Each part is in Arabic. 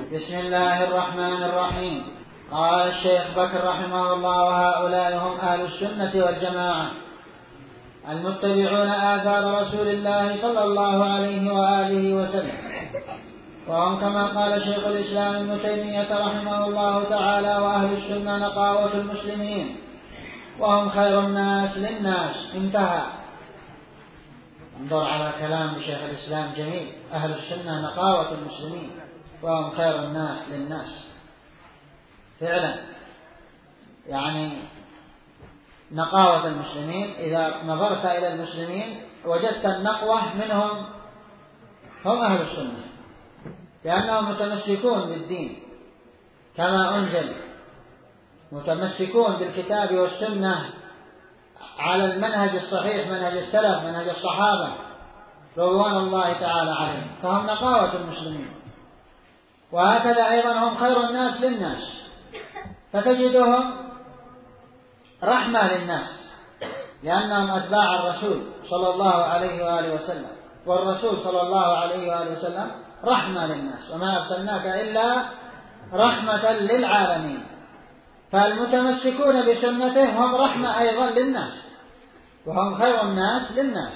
بسم الله الرحمن الرحيم. قال الشيخ بكر رحمه الله: وهؤلاء هم أهل السنة والجماعة المتبعون آثار رسول الله صلى الله عليه وآله وسلم، وهم كما قال شيخ الإسلام ابن تيمية رحمه الله تعالى: وأهل السنة نقاوة المسلمين وهم خير الناس للناس. انتهى. انظر على كلام شيخ الإسلام جميل: أهل السنة نقاوة المسلمين وهم خير الناس للناس. فعلا يعني نقاوة المسلمين، إذا نظرت إلى المسلمين وجدت النقوة منهم هم أهل السنة، لأنهم متمسكون بالدين كما أنزل، متمسكون بالكتاب والسنة على المنهج الصحيح، منهج السلف، منهج الصحابة رضوان الله تعالى عليهم، فهم نقاوة المسلمين. وهكذا أيضا هم خير الناس للناس، فتجدهم رحمة للناس لأنهم أتباع الرسول صلى الله عليه وآله وسلم، والرسول صلى الله عليه وآله وسلم رحمة للناس: وما أرسلناك إلا رحمة للعالمين. فالمتمسكون بسنته هم رحمة أيضا للناس، وهم خير الناس للناس.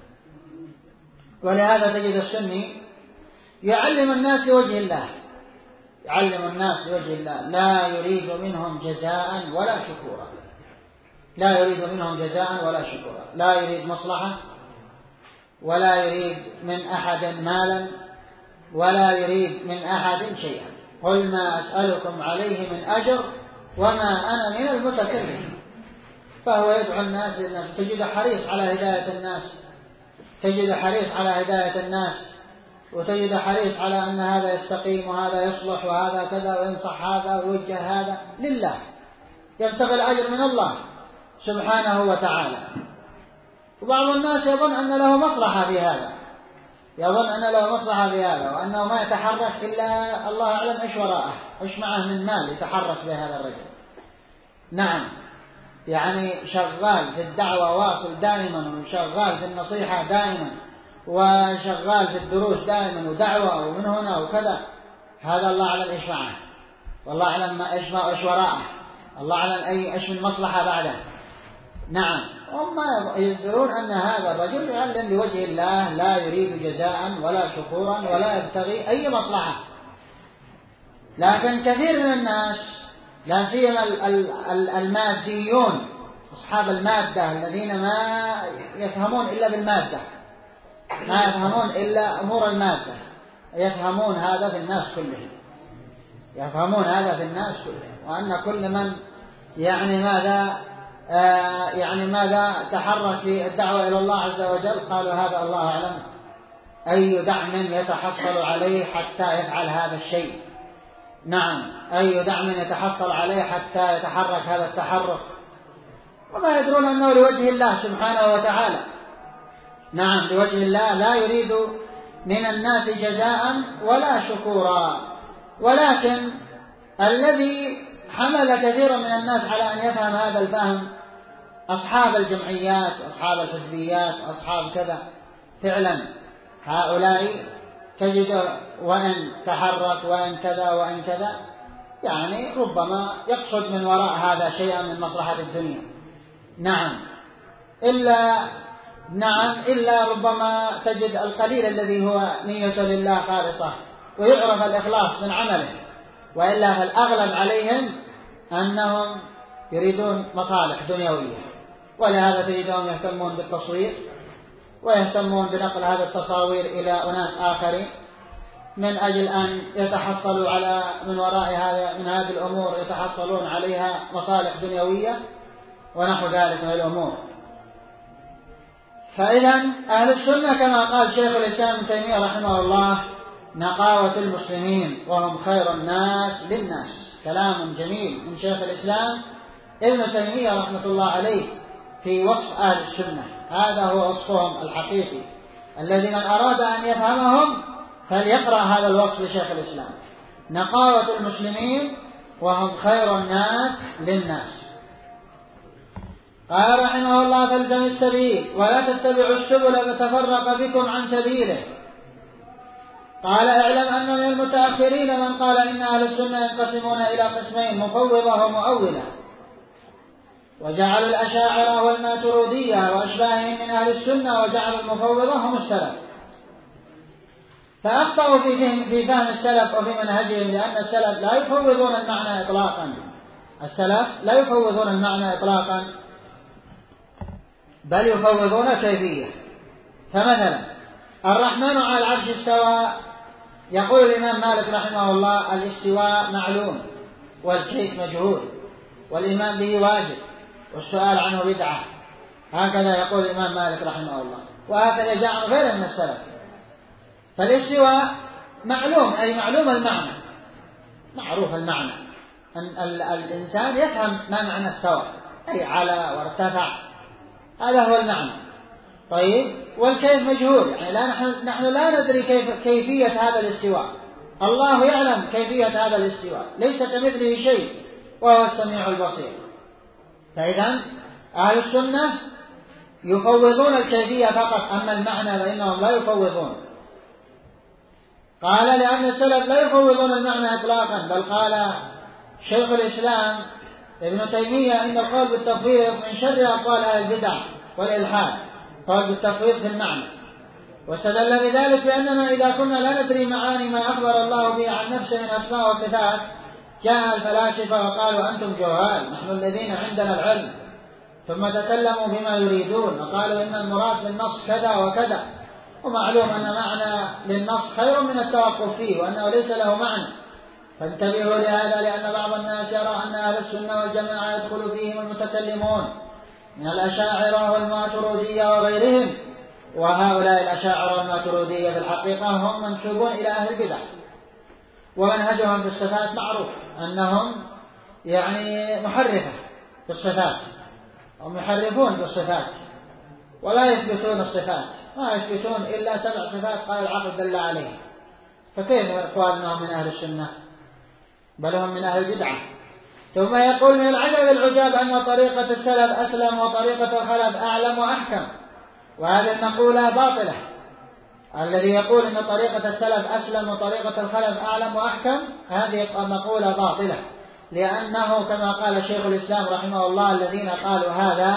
ولهذا تجد السني يعلم الناس لوجه الله، يعلم الناس لوجه الله، لا يريد منهم جزاء ولا شكورا، لا يريد منهم جزاء ولا شكورا، لا يريد مصلحة، ولا يريد من أحد مالا، ولا يريد من أحد شيئا. قل ما أسألكم عليه من أجر وما أنا من المتكلم. فهو يدعو الناس للناس، تجد حريص على هداية الناس، تجد حريص على هداية الناس، وتجد حريص على أن هذا يستقيم وهذا يصلح وهذا كذا، وينصح هذا ويوجه هذا لله، يبتغي الأجر من الله سبحانه وتعالى. وبعض الناس يظن أن له مصلحة في هذا، يظن أن له مصلحة في هذا، وأنه ما يتحرك إلا الله أعلم إيش وراءه، إيش معه من مال يتحرك به هذا الرجل. نعم، يعني شغال في الدعوة واصل دائما، وشغال في النصيحة دائما، وشغال في الدروس دائما، ودعوة ومن هنا وكذا. هذا الله أعلم إيش معه، والله أعلم إيش وراءه، الله أعلم إيش من مصلحة بعده. نعم، هم يذكرون أن هذا الرجل يعلم لوجه الله، لا يريد جزاء ولا شكورا ولا يبتغي أي مصلحة. لكن كثير من الناس، لا سيما الماديون، أصحاب المادة الذين ما يفهمون إلا بالمادة، ما يفهمون إلا أمور المادة، يفهمون هذا في الناس كلهم، يفهمون هذا في الناس كلهم، وأن كل من يعني ماذا تحرك في الدعوة إلى الله عز وجل، قالوا هذا الله أعلم أي دعم يتحصل عليه حتى يفعل هذا الشيء. نعم، أي دعم يتحصل عليه حتى يتحرك هذا التحرك، وما يدرون أنه لوجه الله سبحانه وتعالى. نعم، لوجه الله، لا يريد من الناس جزاء ولا شكورا. ولكن الذي حمل كثير من الناس على أن يفهم هذا الفهم أصحاب الجمعيات وأصحاب الحزبيات وأصحاب كذا. فعلا هؤلاء تجد وإن تحرك وإن كذا وإن كذا، يعني ربما يقصد من وراء هذا شيئا من مصلحة الدنيا. إلا ربما تجد القليل الذي هو نية لله خالصة ويعرف الإخلاص من عمله، وإلا فالأغلب عليهم أنهم يريدون مصالح دنيوية. ولهذا تجدهم يهتمون بالتصوير، ويهتمون بنقل هذا التصاوير إلى أناس آخرين من أجل أن يتحصلوا على من وراء من هذه الأمور يتحصلون عليها مصالح دنيوية ونحو ذلك من الأمور. فإذا أهل السنة كما قال شيخ الإسلام ابن تيمية رحمه الله نقاوة المسلمين وهم خير الناس للناس. كلام جميل من شيخ الإسلام ابن تيمية رحمة الله عليه في وصف أهل السنة. هذا هو وصفهم الحقيقي الذي من أراد أن يفهمهم فليقرأ هذا الوصف لشيخ الإسلام: نقاوة المسلمين وهم خير الناس للناس. قال رحمه الله: فالزم السبيل ولا تتبعوا السبل فتفرق بكم عن سبيله. قال اعلم أن من المتأخرين من قال إن أهل السنة ينقسمون إلى قسمين، مفوضة ومؤولة، وجعلوا الأشاعرة والماتريدية وأشباههم من أهل السنة، وجعلوا المفوضة هم السلف، فأخطأوا في فهم السلف وفي منهجهم، لأن السلف لا يفوضون المعنى إطلاقا، السلف لا يفوضون المعنى إطلاقا، بل يفوضون كيفية. فمثلا الرحمن على العرش استوى، يقول الإمام مالك رحمه الله الاستواء معلوم والكيف مجهول، والإيمان به واجب، والسؤال عنه بدعة، هكذا يقول الإمام مالك رحمه الله، وهكذا جاء عن غيره من السلف. فالاستواء معلوم، أي معلوم المعنى، معروف المعنى، أن الإنسان يفهم ما معنى استوى، أي على وارتفع، هذا هو المعنى. طيب، والكيف مجهول، يعني نحن لا ندري كيفية هذا الاستواء، الله يعلم كيفية هذا الاستواء، ليس كمثله شيء وهو السميع البصير. فإذا أهل السنة يفوضون الكيفية فقط، أما المعنى فإنهم لا يفوضون. قال لأن السلف لا يفوضون المعنى إطلاقا، بل قال شيخ الإسلام ابن تيمية إن القول بالتفويض من شر أقوال أهل البدع والإلحاد، قول بالتفويض في المعنى، واستدل بذلك بأننا إذا كنا لا ندري معاني ما أخبر الله به عن نفسه من أسماء وصفات، جاء الفلاسفة وقالوا أنتم جهال، نحن الذين عندنا العلم، ثم تكلموا بما يريدون وقالوا إن المراد بالنص كذا وكذا، ومعلوم أن معنى للنص خير من التوقف فيه، وأنه ليس له معنى. فانتبهوا لهذا، لأن بعض الناس يرى أن أهل السنة والجماعة يدخل فيهم المتكلمون من الأشاعرة والماتريدية وغيرهم، وهؤلاء الأشاعرة والماتريدية في الحقيقة هم منسوبون إلى أهل البدع، ومنهجهم في الصفات معروف أنهم يعني محرفة في الصفات، هم يحرفون في الصفات ولا يثبتون الصفات، ما يثبتون إلا 7 صفات قال العقل دل عليه، فكيف يقال أنهم من أهل السنة؟ بل هم من أهل البدعة. ثم يقول من العجب العجاب أن طريقة السلف أسلم وطريقة الخلف أعلم وأحكم، وهذه المقولة باطلة. الذي يقول أن طريقة السلف أسلم وطريقة الخلف أعلم وأحكم، هذه مقولة باطلة، لأنه كما قال شيخ الإسلام رحمه الله الذين قالوا هذا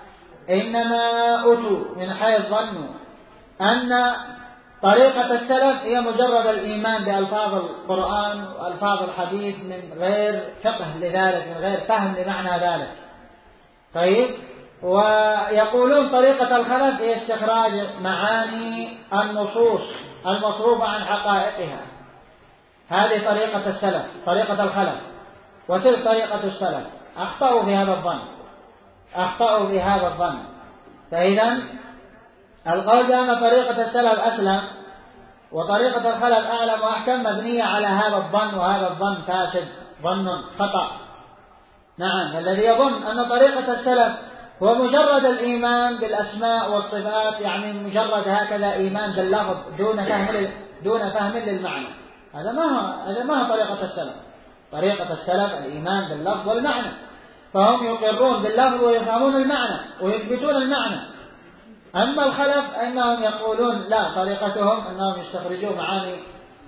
إنما أتوا من حيث ظنوا أن طريقة السلف هي مجرد الإيمان بألفاظ القرآن وألفاظ الحديث من غير فقه لذلك، من غير فهم لمعنى ذلك. طيب، ويقولون طريقة الخلف هي استخراج معاني النصوص المصروفة عن حقائقها، هذه طريقة السلف، طريقة الخلف، وتلك طريقة السلف. أخطأوا في هذا الظن، أخطأوا في هذا الظن. فإذا القول بأن طريقة السلف أسلم وطريقة الخلف أعلم وأحكم مبنية على هذا الظن، وهذا الظن فاسد، ظن خطأ. نعم، الذي يظن أن طريقة السلف هو مجرد الإيمان بالأسماء والصفات، يعني مجرد هكذا إيمان باللفظ دون فهم للمعنى، هذا ما هو طريقة السلف. طريقة السلف الإيمان باللفظ والمعنى، فهم يقرون باللفظ ويفهمون المعنى ويثبتون المعنى. أما الخلف أنهم يقولون لا، طريقتهم أنهم يستخرجون معاني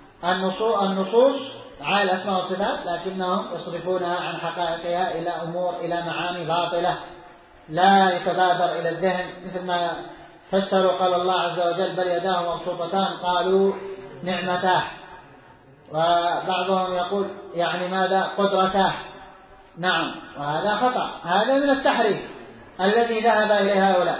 النصوص معاني الأسماء والصفات، لكنهم يصرفونها عن حقائقها إلى أمور، إلى معاني باطلة لا يتبادر إلى الذهن، مثل ما فسروا قال الله عز وجل بل يداه مبسوطتان قالوا نعمتاه، وبعضهم يقول يعني ماذا قدرتاه. نعم، وهذا خطأ، هذا من التحريف الذي ذهب إليه هؤلاء.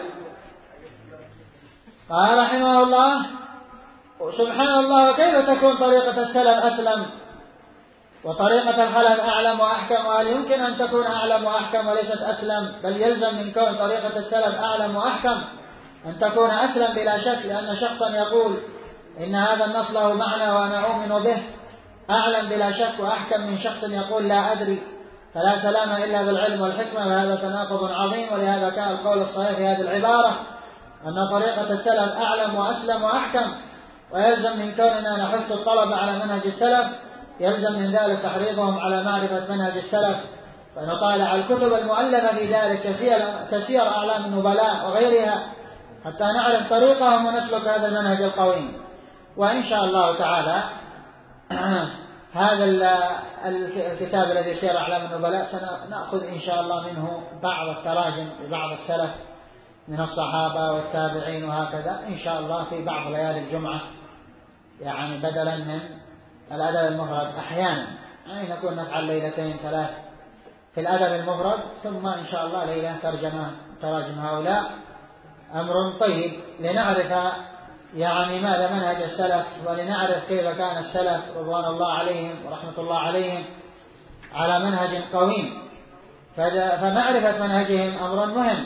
قال رحمه الله سبحان الله، وكيف تكون طريقة السلف أسلم وطريقة الخلف أعلم وأحكم؟ وهل يمكن أن تكون أعلم وأحكم وليست أسلم؟ بل يلزم من كون طريقة السلف أعلم وأحكم أن تكون أسلم بلا شك، لأن شخصا يقول إن هذا النص له معنى وأنا أؤمن به أعلم بلا شك، وأحكم من شخص يقول لا أدري، فلا سلام إلا بالعلم والحكمة، وهذا تناقض عظيم. ولهذا كان القول الصحيح في هذه العبارة أن طريقة السلف أعلم وأسلم وأحكم، ويلزم من كوننا نحث الطلبة على منهج السلف يلزم من ذلك تحريضهم على معرفة منهج السلف، فنطالع الكتب المؤلفة في ذلك كسير أعلام النبلاء وغيرها حتى نعرف طريقهم ونسلك هذا المنهج القويم. وإن شاء الله تعالى هذا الكتاب الذي سير أعلام النبلاء سنأخذ إن شاء الله منه بعض التراجم لبعض السلف من الصحابة والتابعين وهكذا إن شاء الله في بعض ليالي الجمعة، يعني بدلا من الأدب المفرد أحيانا، يعني نكون نفعل ليلتين ثلاث في الأدب المفرد، ثم إن شاء الله ليلة تراجم هؤلاء. أمر طيب لنعرف يعني ماذا منهج السلف، ولنعرف كيف كان السلف رضوان الله عليهم ورحمة الله عليهم على منهج قويم، فمعرفة منهجهم أمر مهم.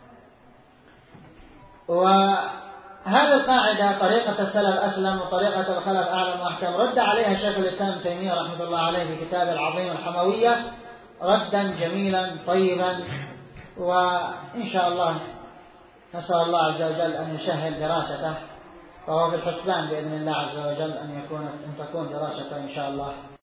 وهذه القاعدة طريقة السلف أسلم وطريقة الخلف أعلم وأحكم، رد عليها شيخ الإسلام ابن تيمية رحمة الله عليه في كتابه العظيم الحموية ردا جميلا طيبا، وإن شاء الله نسأل الله عز وجل أن يسهل دراسته، وهو في الحسبان بإذن الله عز وجل أن تكون دراسته إن شاء الله.